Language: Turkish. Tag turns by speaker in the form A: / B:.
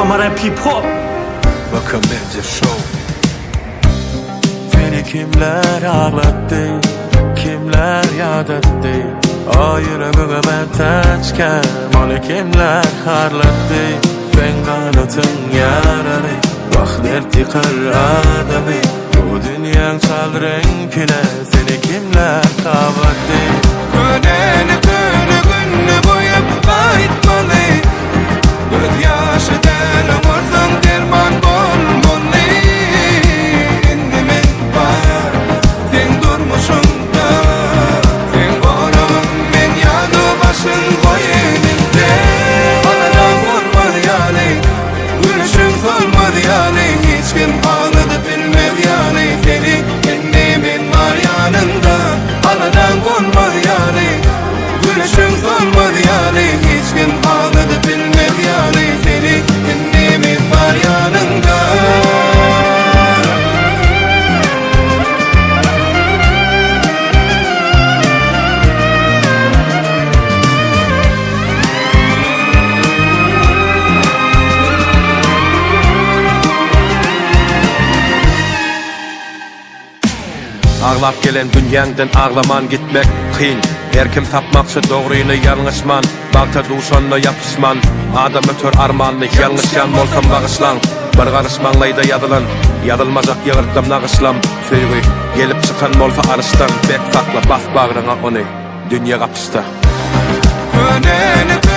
A: Amara Hip-Hop
B: Bakın bence show. Seni kimler ağlattı, kimler yad etti? O yüreğime ben taçken onu kimler harlattı? Ben kanatın yaralı, bak derdi kır adamı. Bu dünyanın çal renkine seni kimler kavattı? Göneni günü günü boyup kayıtmalı, göz yaşı derim orsan derman bulmalı. İndimin var, sen durmuşsun da, sen konuğum ben yanı başın koyuninde. Anadan vurmadı yani, gülüşün sormadı yani, hiç kim ağladı bilmez yani. Seni kendimin var yanında, anadan vurmadı yani, gülüşün sormadı yani, hiç kim ağladı bilmez yani. Seni kendimin var yanında.
C: Ağlap gelen dünyandan ağlaman gitmek kıyın. Her kim tapmakçı doğruyunu yanlışman, bakta duşanla yapışman. Adam ötör armanını yanlış yan olsam bağışlan. Bir karışmanlayda yadılan, yadılmazak yığırtlam nağışlam. Söygü gelip çıkan molfa arıştan, bek sakla bas bağrına onu, dünya kapışta.
B: Göneni